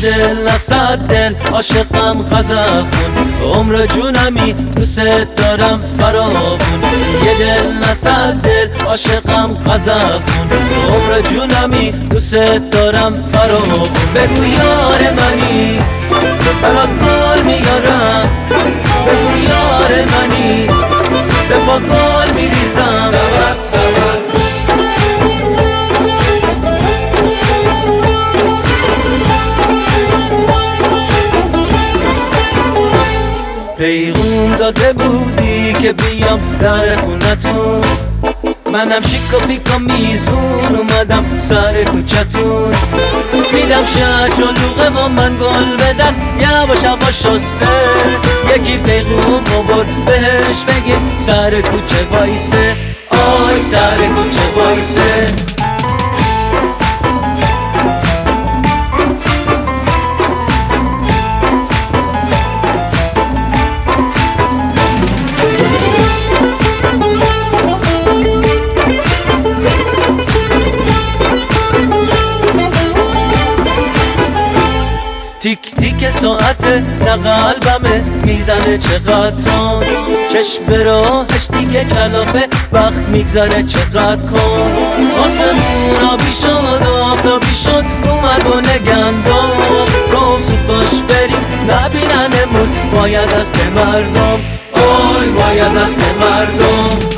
دل نه صد دل عاشقم غزخون، عمر جونمی دوست دارم فراوون. یه دل نه صد دل عاشقم غزخون، عمر جونمی دوست دارم فراوون. بگو یار منی برات گل میارم، بگو یار منی به پا گل میریزم. پیغون داده بودی که بیام در خونتون، منم شیک و پیک و میزون اومدم سر کوچتون. میدم شهر شلوغه و من گل به دست یواش یواش شسته. یکی پیغون آورد بهش بگیم سر کوچه وایسه، آی سر کوچه وایسه. تیک تیک ساعته نه قلبمه میزنه چقدر تون، چشم به راهش دیگه کلافه وقت میگذره چقدر کن. آسمون آبی شد آفتابی شد اومد و نگم داد، گفت زود باش بریم نبیننمون باید دست مردم، آی باید دست مردم.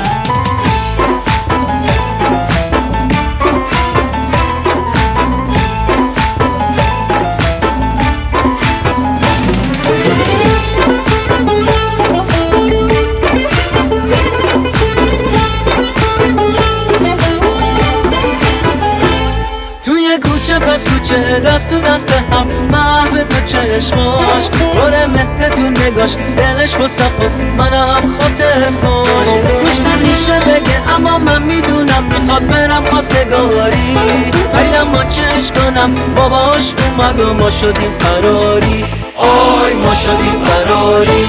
پس کوچه دست تو دست هم محو تو چشماش، باره مهر تو نگاش دلش با صفاست منم خاطر خوش. گوش نمیشه بگه اما من میدونم میخواد برم خواستگاری، خریدم ما چش کنم باباش اومد و ما شدیم فراری، آی ما شدیم فراری.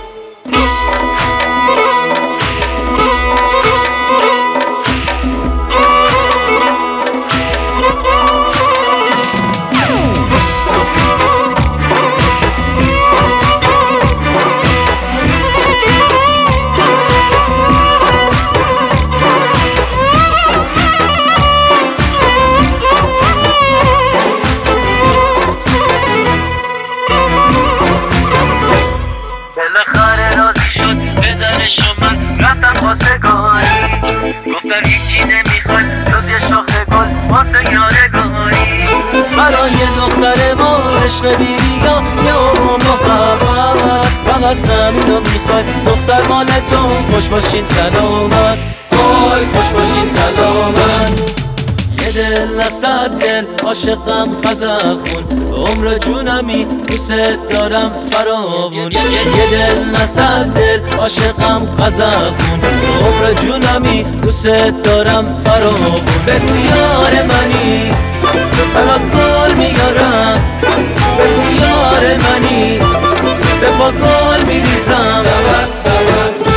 رفتم خواستگاری، گفتم هیچی نمیخواد جز یه شاخه گل واسه یادگاری. برای دختر ما عشق بیریا یه عمر محبت، فقط همینو میخواد دختر مال تو. خوش باشین سلامت، آی خوش باشین سلامت. یه دل نه صد دل عاشقم غزخون، عمر جونمی دوست دارم فراوون. یه دل نه صد دل عاشقم غزخون، عمر جونمی دوست دارم فراوون. بگو یار منی برات گل میارم، بگو یار منی به پا گل میریزم.